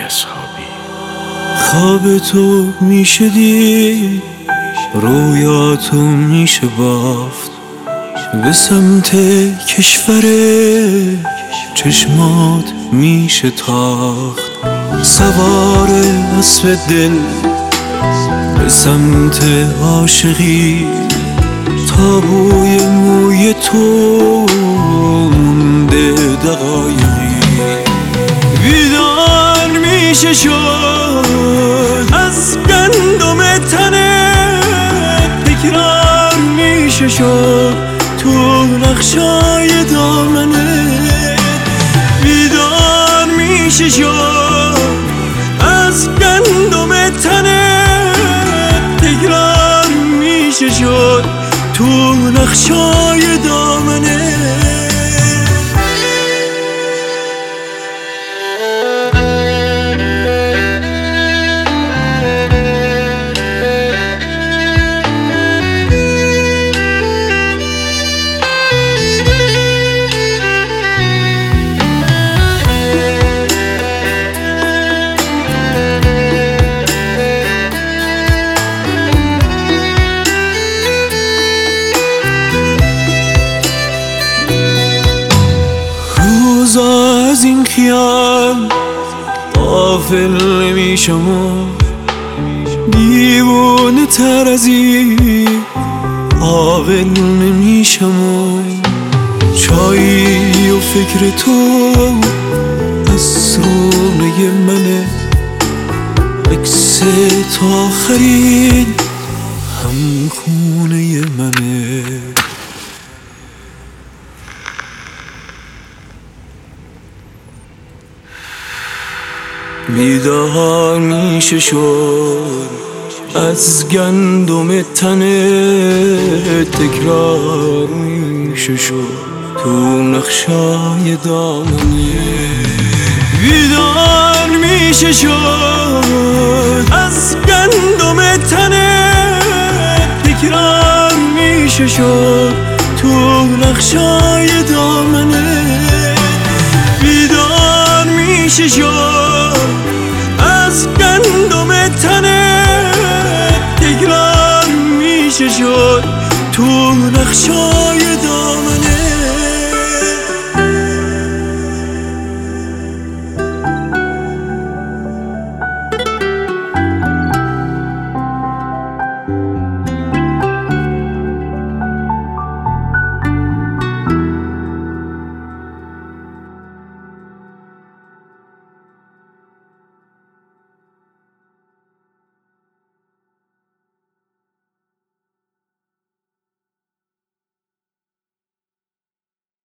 اصحابی. خواب تو میشه دید، رویاتو میشه بافت، به سمت کشور چشمات میشه تاخت، سوار اسب دل به سمت عاشقی، تا بوی موی تو مونده دقایقی. بیدار میشه شد از گندم تنت، تکرار میشه شد تو نقشای دامنت. بیدار میشه شد از گندم تنت، تکرار میشه شد تو نقشای دامنت. از این خیال غافل نمیشم و دیوانه تر از این عاقل نمیشم و چایی و فکر تو از رونه منه، عکس تا آخرین هم خونه منه. بیدار میشه شد از گندم تنت، تکرار میشه شد تو نقشای دامنه. بیدار میشه شد از گندم تنت، تکرار میشه شد تو نقشای دامنه. بیدار میشه شد از گندم تنت، تکرار میشه شد تو نقشای